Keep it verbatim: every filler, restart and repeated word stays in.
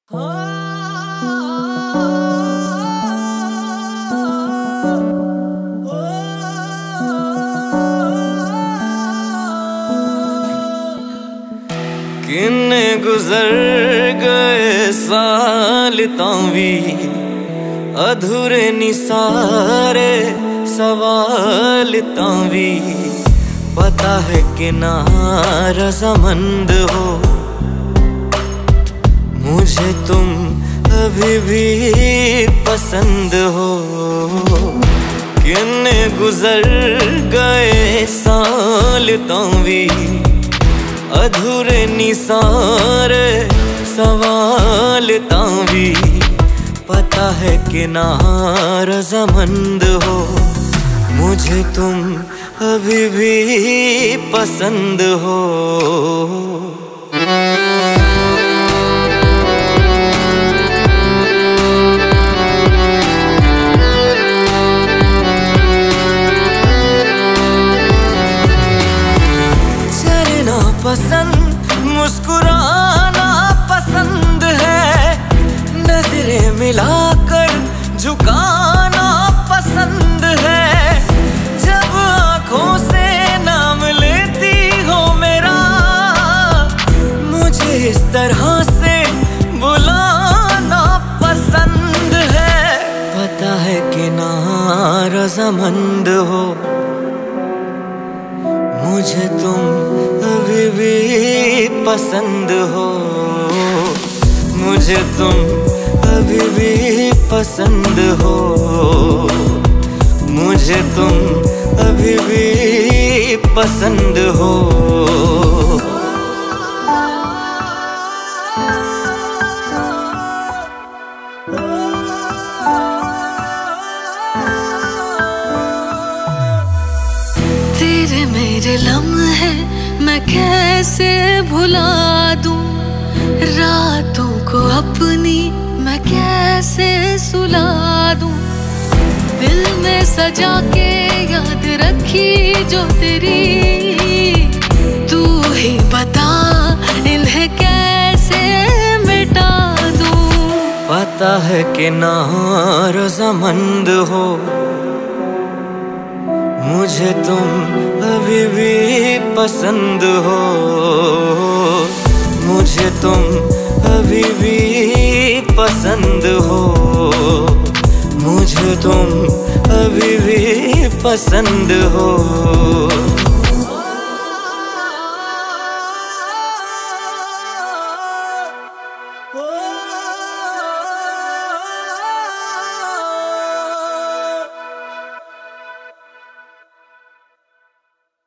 किन्ने गुजर गए साल तां वी अधूरे नी सारे सवाल तां वी पता है कि ना रज़ामंद हो मुझे तुम अभी भी पसंद हो। किन्ने गुजर गए साल तां वी अधूरे नी सारे सवाल तां वी पता है कि ना रज़ामंद हो मुझे तुम अभी भी पसंद हो। चलना पसंद मुस्कुराना पसंद है नजरें मिलाकर झुकाना पसंद है जब आँखों से नाम लेती हो मेरा मुझे इस तरह से बुलाना पसंद है। पता है कि ना रज़ामंद हो मुझे तुम अभी भी पसंद हो मुझे तुम अभी भी पसंद हो मुझे तुम अभी भी पसंद हो। तेरे मेरे लम्हे मैं कैसे भुला दूं रातों को अपनी मैं कैसे सुला दूं दिल में सजा के याद रखी जो तेरी तू ही बता इन्हें कैसे मिटा दूं। पता है कि ना रज़ामंद हो मुझे तुम अभी भी पसंद हो मुझे तुम अभी भी पसंद हो मुझे तुम अभी भी पसंद हो।